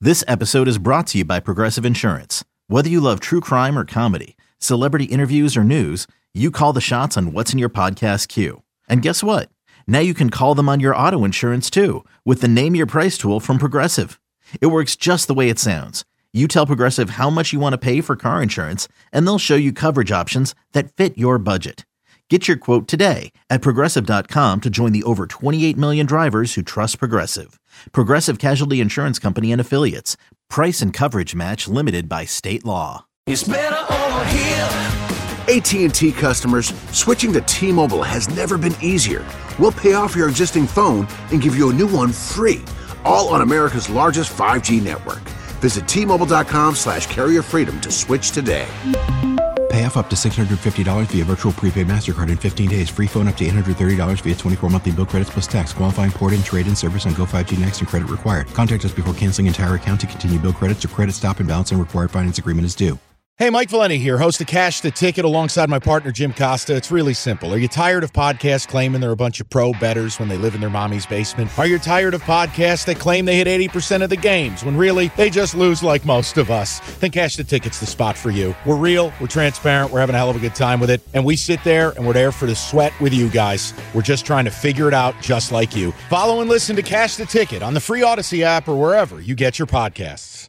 This episode is brought to you by Progressive Insurance. Whether you love true crime or comedy, celebrity interviews or news, you call the shots on what's in your podcast queue. And guess what? Now you can call them on your auto insurance too with the Name Your Price tool from Progressive. It works just the way it sounds. You tell Progressive how much you want to pay for car insurance, and they'll show you coverage options that fit your budget. Get your quote today at Progressive.com to join the over 28 million drivers who trust Progressive. Progressive Casualty Insurance Company and Affiliates. Price and coverage match limited by state law. It's better over here. AT&T customers, switching to T-Mobile has never been easier. We'll pay off your existing phone and give you a new one free, all on America's largest 5G network. Visit T-Mobile.com/carrier freedom to switch today. Pay off up to $650 via virtual prepaid MasterCard in 15 days. Free phone up to $830 via 24 monthly bill credits plus tax. Qualifying port-in, trade-in service on Go 5G Next and credit required. Contact us before canceling entire account to continue bill credits or credit stop and balance and required finance agreement is due. Hey, Mike Valenti here, host of Cash the Ticket alongside my partner, Jim Costa. It's really simple. Are you tired of podcasts claiming they're a bunch of pro bettors when they live in their mommy's basement? Are you tired of podcasts that claim they hit 80% of the games when really they just lose like most of us? Then Cash the Ticket's the spot for you. We're real, we're transparent, we're having a hell of a good time with it, and we sit there and we're there for the sweat with you guys. We're just trying to figure it out just like you. Follow and listen to Cash the Ticket on the free Odyssey app or wherever you get your podcasts.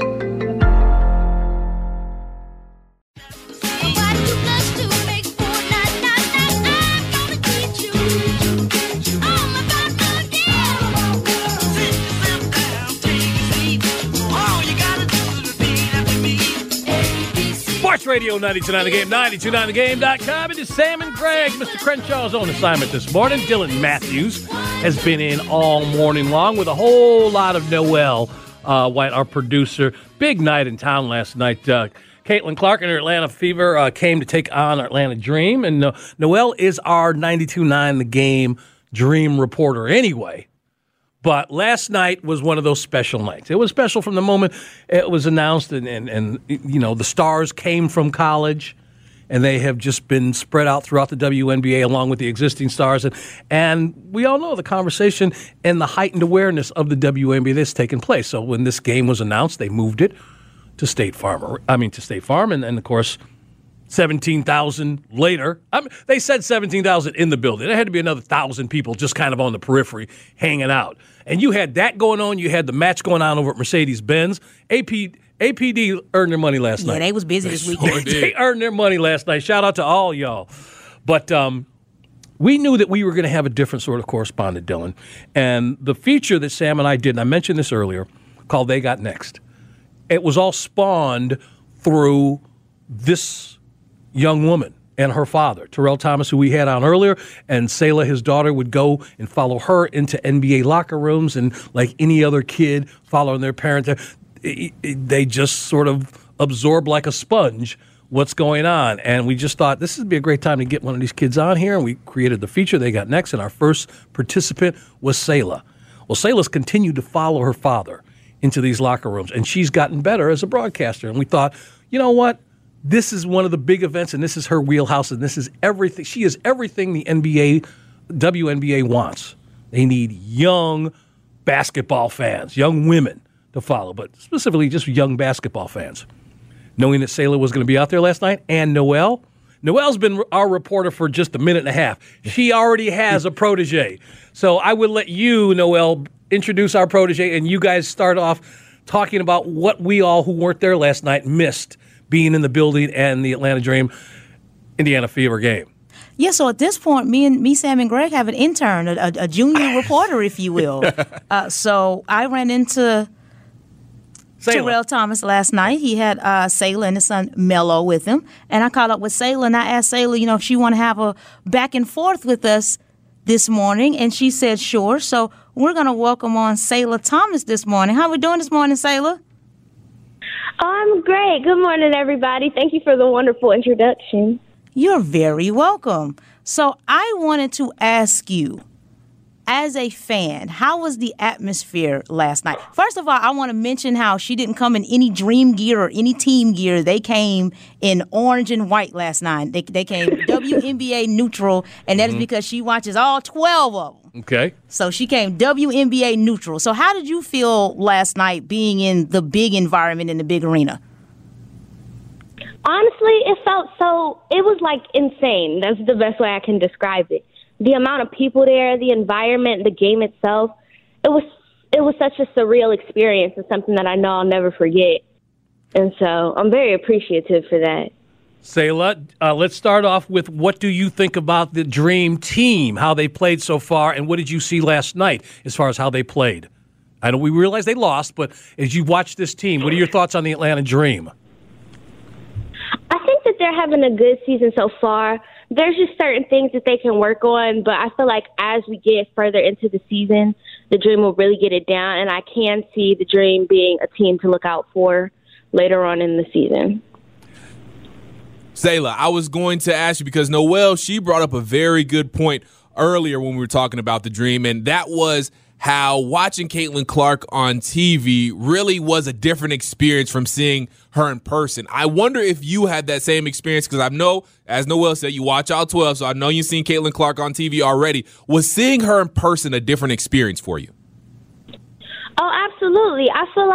Sports Radio 92.9 The Game, 92.9thegame.com. It is Sam and Greg. Mr. Crenshaw's on assignment this morning. Dylan Matthews has been in all morning long with a whole lot of Noel White, our producer. Big night in town last night. Caitlin Clark and her Atlanta Fever came to take on our Atlanta Dream. And Noel is our 92.9 The Game Dream reporter anyway. But last night was one of those special nights. It was special from the moment it was announced, and you know, the stars came from college, and they have just been spread out throughout the WNBA along with the existing stars. And we all know the conversation and the heightened awareness of the WNBA that's taken place. So when this game was announced, they moved it to State Farm. And of course, 17,000 later. They said 17,000 in the building. There had to be another 1,000 people just kind of on the periphery hanging out. And you had that going on. You had the match going on over at Mercedes-Benz. APD earned their money last night. Yeah, they was busy this weekend. They earned their money last night. Shout out to all y'all. But we knew that we were going to have a different sort of correspondent, Dylan. And the feature that Sam and I did, and I mentioned this earlier, called They Got Next. It was all spawned through this young woman and her father, Terrell Thomas, who we had on earlier, and Selah, his daughter, would go and follow her into NBA locker rooms, and like any other kid following their parent, they just sort of absorb like a sponge what's going on. And we just thought this would be a great time to get one of these kids on here, and we created the feature They Got Next, and our first participant was Selah. Well, Selah's continued to follow her father into these locker rooms, and she's gotten better as a broadcaster. And we thought, you know what? This is one of the big events, and this is her wheelhouse, and this is everything. She is everything the WNBA wants. They need young basketball fans, young women to follow, but specifically just young basketball fans. Knowing that Selah was going to be out there last night, and Noel's been our reporter for just a minute and a half. She already has a protege. So I would let you, Noel, introduce our protege, and you guys start off talking about what we all who weren't there last night missed being in the building and the Atlanta Dream Indiana Fever game. Yeah, so at this point, me, Sam, and Greg have an intern, a junior reporter, if you will. So I ran into Terrell Thomas last night. He had Selah and his son Melo with him. And I caught up with Selah, and I asked Selah, if she want to have a back and forth with us this morning. And she said, sure. So we're going to welcome on Selah Thomas this morning. How we doing this morning, Selah? I'm great. Good morning, everybody. Thank you for the wonderful introduction. You're very welcome. So I wanted to ask you, as a fan, how was the atmosphere last night? First of all, I want to mention how she didn't come in any dream gear or any team gear. They came in orange and white last night. They came WNBA neutral, and that is because she watches all 12 of them. Okay. So she came WNBA neutral. So how did you feel last night being in the big environment in the big arena? Honestly, it was like insane. That's the best way I can describe it. The amount of people there, the environment, the game itself, it was such a surreal experience and something that I know I'll never forget. And so I'm very appreciative for that. Sayla, let's start off with what do you think about the Dream team, how they played so far, and what did you see last night as far as how they played? I know we realize they lost, but as you watch this team, what are your thoughts on the Atlanta Dream? I think that they're having a good season so far. There's just certain things that they can work on, but I feel like as we get further into the season, the Dream will really get it down, and I can see the Dream being a team to look out for later on in the season. Sayla, I was going to ask you because Noelle, she brought up a very good point earlier when we were talking about the Dream, and that was how watching Caitlin Clark on TV really was a different experience from seeing her in person. I wonder if you had that same experience because I know, as Noelle said, you watch all 12, so I know you've seen Caitlin Clark on TV already. Was seeing her in person a different experience for you? Oh, absolutely. I feel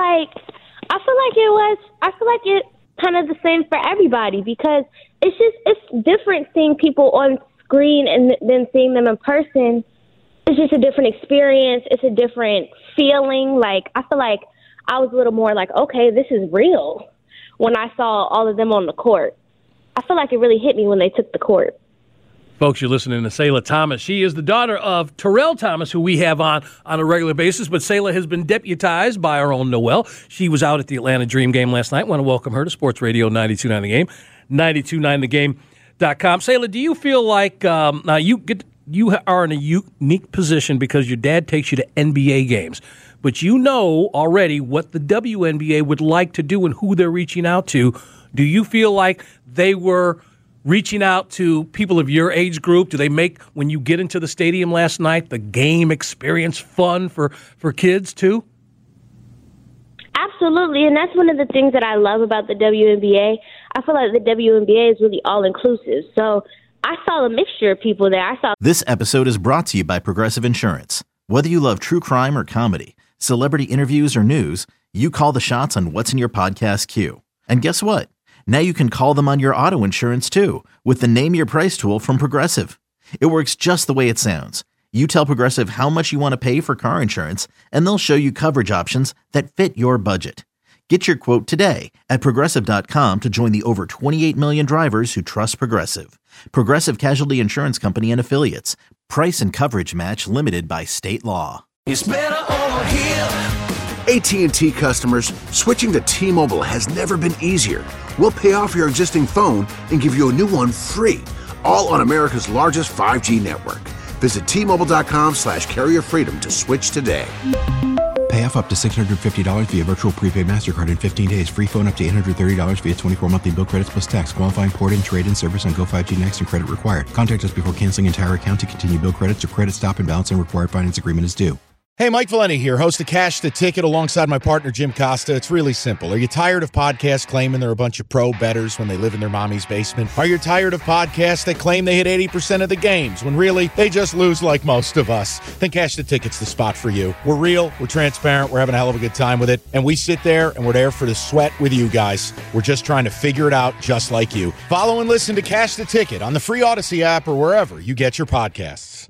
like it kind of the same for everybody because it's different seeing people on screen and then seeing them in person. It's just a different experience. It's a different feeling. Like, I feel like I was a little more like, okay, this is real when I saw all of them on the court. I feel like it really hit me when they took the court. Folks, you're listening to Sayla Thomas. She is the daughter of Terrell Thomas, who we have on a regular basis, but Sayla has been deputized by our own Noelle. She was out at the Atlanta Dream game last night. I want to welcome her to Sports Radio 92.9 The Game, 92.9thegame.com. Sayla, do you feel like now you are in a unique position because your dad takes you to NBA games, but you know already what the WNBA would like to do and who they're reaching out to. Do you feel like they were reaching out to people of your age group? Do they make, when you get into the stadium last night, the game experience fun for kids too? Absolutely, and that's one of the things that I love about the WNBA. I feel like the WNBA is really all-inclusive, so I saw a mixture of people there. This episode is brought to you by Progressive Insurance. Whether you love true crime or comedy, celebrity interviews or news, you call the shots on what's in your podcast queue. And guess what? Now you can call them on your auto insurance too with the Name Your Price tool from Progressive. It works just the way it sounds. You tell Progressive how much you want to pay for car insurance, and they'll show you coverage options that fit your budget. Get your quote today at Progressive.com to join the over 28 million drivers who trust Progressive. Progressive Casualty Insurance Company and Affiliates. Price and coverage match limited by state law. It's better over here. AT&T customers, switching to T-Mobile has never been easier. We'll pay off your existing phone and give you a new one free, all on America's largest 5G network. Visit T-Mobile.com/carrier freedom to switch today. Pay off up to $650 via virtual prepaid MasterCard in 15 days. Free phone up to $830 via 24 monthly bill credits plus tax. Qualifying port-in, trade-in service on Go 5G Next and credit required. Contact us before canceling entire account to continue bill credits or credit stop and balance and required finance agreement is due. Hey, Mike Valenti here, host of Cash the Ticket alongside my partner, Jim Costa. It's really simple. Are you tired of podcasts claiming they're a bunch of pro bettors when they live in their mommy's basement? Are you tired of podcasts that claim they hit 80% of the games when really they just lose like most of us? Then Cash the Ticket's the spot for you. We're real, we're transparent, we're having a hell of a good time with it, and we sit there and we're there for the sweat with you guys. We're just trying to figure it out just like you. Follow and listen to Cash the Ticket on the free Odyssey app or wherever you get your podcasts.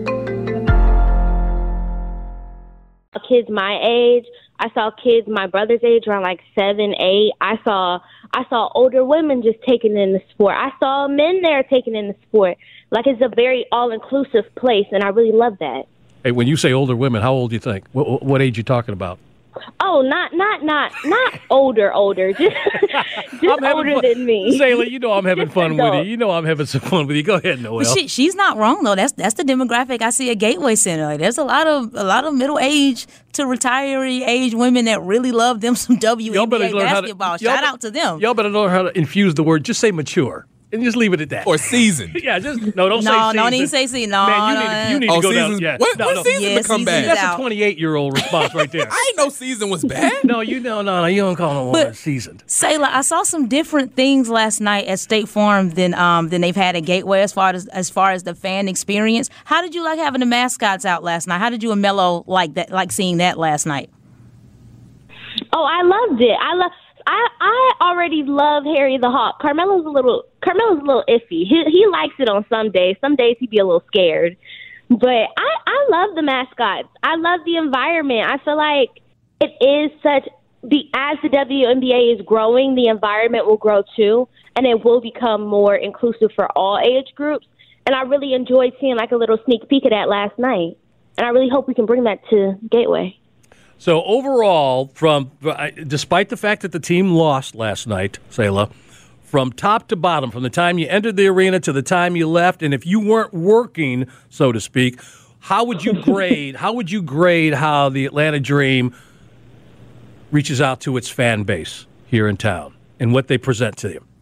Kids my age. I saw kids my brother's age around like 7, 8. I saw older women just taking in the sport. I saw men there taking in the sport. Like, it's a very all-inclusive place, and I really love that. Hey, when you say older women, how old do you think? What age are you talking about? Oh, not older. Just older than me. Sayla, you know I'm having fun with you. You know I'm having some fun with you. Go ahead, Noelle. Well, she's not wrong though. That's the demographic I see at Gateway Center. Like, there's a lot of middle age to retiree age women that really love them some WNBA basketball. Shout out to them. Y'all better learn how to infuse the word. Just say mature. And just leave it at that. Or seasoned. Yeah, don't say seasoned. No, don't even say seasoned. No, Man, you need to go seasons, down. Yeah. What season become bad? That's a 28-year-old response right there. I ain't know season was bad. No, you don't call no one seasoned. Sayla, I saw some different things last night at State Farm than they've had at Gateway as far as the fan experience. How did you like having the mascots out last night? How did you and Melo like seeing that last night? Oh, I loved it. I already love Harry the Hawk. Carmelo's a little iffy. He likes it on some days. Some days he'd be a little scared. But I love the mascots. I love the environment. I feel like it is as the WNBA is growing, the environment will grow too, and it will become more inclusive for all age groups. And I really enjoyed seeing like a little sneak peek of that last night. And I really hope we can bring that to Gateway. So overall, despite the fact that the team lost last night, Sayla, from top to bottom, from the time you entered the arena to the time you left, and if you weren't working, so to speak, how would you grade how the Atlanta Dream reaches out to its fan base here in town and what they present to you?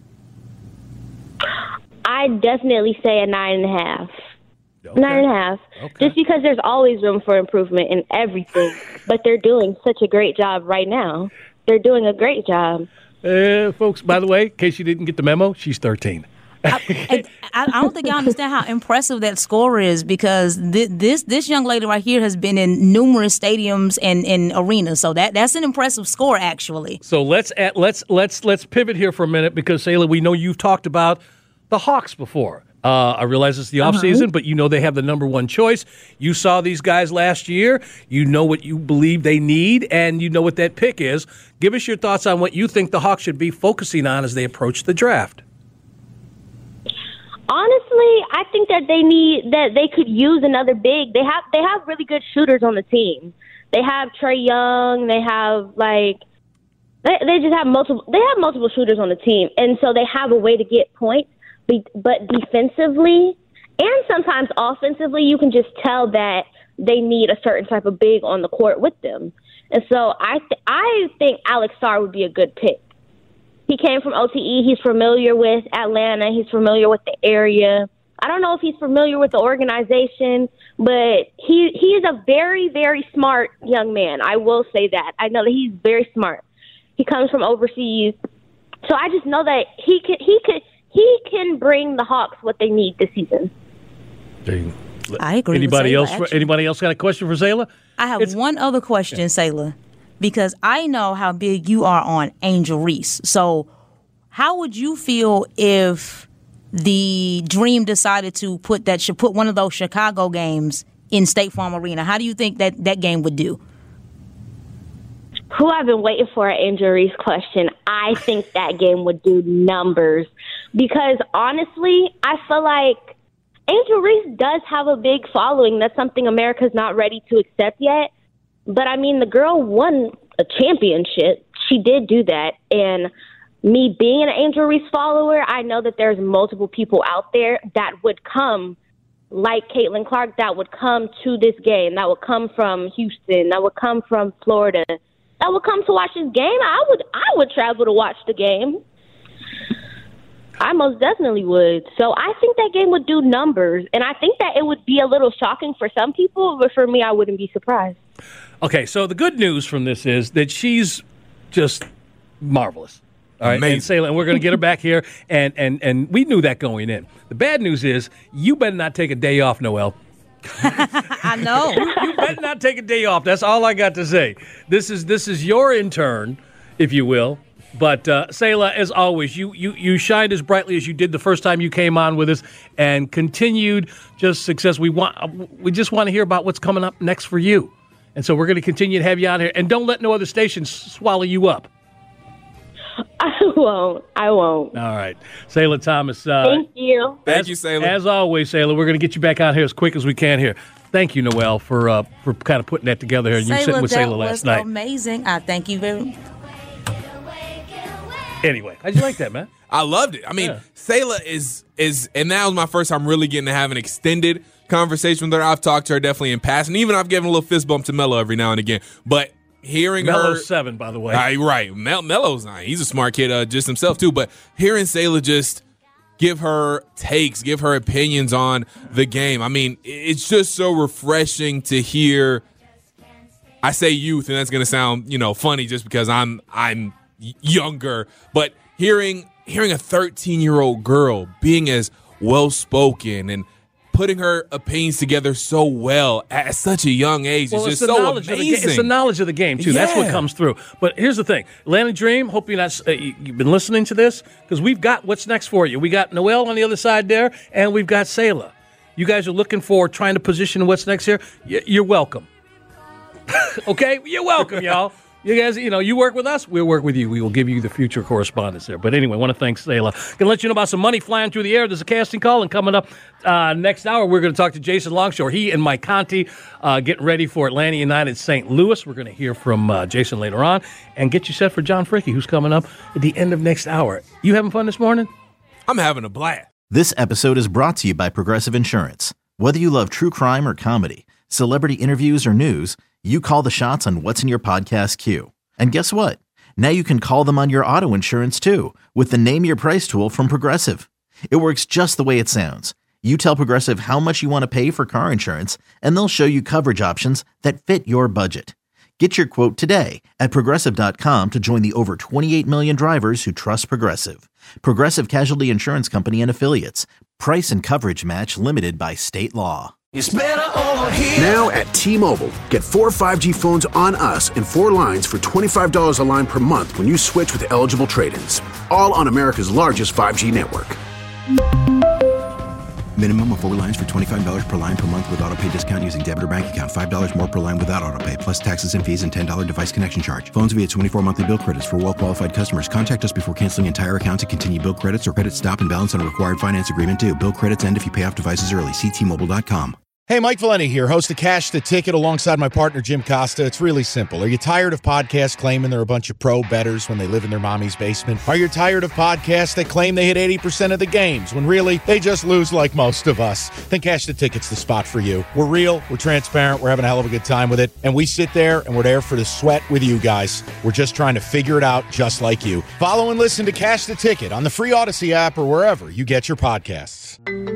I'd definitely say a 9.5. Okay. 9.5. Okay. Just because there's always room for improvement in everything, but they're doing such a great job right now. They're doing a great job. Folks, by the way, in case you didn't get the memo, she's 13. I don't think y'all understand how impressive that score is, because this young lady right here has been in numerous stadiums and arenas, so that's an impressive score actually. So let's pivot here for a minute, because Sayla, we know you've talked about the Hawks before. I realize it's the offseason, but you know they have the number one choice. You saw these guys last year. You know what you believe they need, and you know what that pick is. Give us your thoughts on what you think the Hawks should be focusing on as they approach the draft. Honestly, I think that they could use another big. They have really good shooters on the team. They have Trae Young. They have they just have multiple. They have multiple shooters on the team, and so they have a way to get points. But defensively and sometimes offensively, you can just tell that they need a certain type of big on the court with them. And so I think Alex Sarr would be a good pick. He came from OTE. He's familiar with Atlanta. He's familiar with the area. I don't know if he's familiar with the organization, but he is a very, very smart young man. I will say that. I know that he's very smart. He comes from overseas. So I just know that he can bring the Hawks what they need this season. I agree. Anybody with Sayla, else? actually. Anybody else got a question for Sayla? I have one other question, Sayla, because I know how big you are on Angel Reese. So, how would you feel if the Dream decided to put one of those Chicago games in State Farm Arena? How do you think that game would do? I've been waiting for an Angel Reese question. I think that game would do numbers because, honestly, I feel like Angel Reese does have a big following. That's something America's not ready to accept yet. But, I mean, the girl won a championship. She did do that. And me being an Angel Reese follower, I know that there's multiple people out there that would come, like Caitlin Clark, that would come to this game, that would come from Houston, that would come from Florida, that would come to watch this game. I would travel to watch the game. I most definitely would. So I think that game would do numbers, and I think that it would be a little shocking for some people, but for me, I wouldn't be surprised. Okay, so the good news from this is that she's just marvelous. All right, and Sayla, and we're going to get her back here, and we knew that going in. The bad news is you better not take a day off, Noelle. I know. You better not take a day off. That's all I got to say. This is your intern, if you will. But Sayla, as always, you shined as brightly as you did the first time you came on with us, and continued just success. We just want to hear about what's coming up next for you, and so we're going to continue to have you on here. And don't let no other stations swallow you up. I won't. All right. Sayla Thomas. Thank you. Thank you, Sayla. As always, Sayla, we're going to get you back out here as quick as we can here. Thank you, Noelle, for kind of putting that together here. And you sitting with Sayla last night. Amazing. I thank you very much. Anyway, how'd you like that, man? I loved it. I mean, Sayla is, and that was my first time really getting to have an extended conversation with her. I've talked to her definitely in past, and even I've given a little fist bump to Melo every now and again. But hearing Melo's her 7, by the way. Right. Melo's 9. He's a smart kid just himself, too. But hearing Sayla just give her takes, give her opinions on the game. I mean, it's just so refreshing to hear. I say youth, and that's going to sound, funny just because I'm younger, but hearing a 13-year-old girl being as well-spoken and putting her opinions together so well at such a young age is just so amazing. It's the knowledge of the game, too. Yeah. That's what comes through. But here's the thing. Atlanta Dream, hope you've been listening to this, because we've got what's next for you. We got Noel on the other side there, and we've got Selah. You guys are looking for trying to position what's next here. You're welcome. Okay? You're welcome, y'all. You guys, you work with us, we'll work with you. We will give you the future correspondence there. But anyway, I want to thank Selah. Going to let you know about some money flying through the air. There's a casting call, and coming up next hour, we're going to talk to Jason Longshore. He and Mike Conti getting ready for Atlanta United St. Louis. We're going to hear from Jason later on and get you set for John Fricke, who's coming up at the end of next hour. You having fun this morning? I'm having a blast. This episode is brought to you by Progressive Insurance. Whether you love true crime or comedy, celebrity interviews or news, you call the shots on what's in your podcast queue. And guess what? Now you can call them on your auto insurance too with the Name Your Price tool from Progressive. It works just the way it sounds. You tell Progressive how much you want to pay for car insurance, and they'll show you coverage options that fit your budget. Get your quote today at Progressive.com to join the over 28 million drivers who trust Progressive. Progressive Casualty Insurance Company and Affiliates. Price and coverage match limited by state law. It's better over here. Now at T-Mobile, get 4 5G phones on us and 4 lines for $25 a line per month when you switch with eligible trade-ins. All on America's largest 5G network. Minimum of 4 lines for $25 per line per month with autopay discount using debit or bank account. $5 more per line without autopay, plus taxes and fees and $10 device connection charge. Phones via 24 monthly bill credits for well-qualified customers. Contact us before canceling entire account to continue bill credits or credit stop and balance on a required finance agreement due. Bill credits end if you pay off devices early. See T-Mobile.com. Hey, Mike Valenti here, host of Cash the Ticket alongside my partner, Jim Costa. It's really simple. Are you tired of podcasts claiming they're a bunch of pro bettors when they live in their mommy's basement? Are you tired of podcasts that claim they hit 80% of the games when really they just lose like most of us? Then Cash the Ticket's the spot for you. We're real, we're transparent, we're having a hell of a good time with it, and we sit there and we're there for the sweat with you guys. We're just trying to figure it out just like you. Follow and listen to Cash the Ticket on the free Odyssey app or wherever you get your podcasts.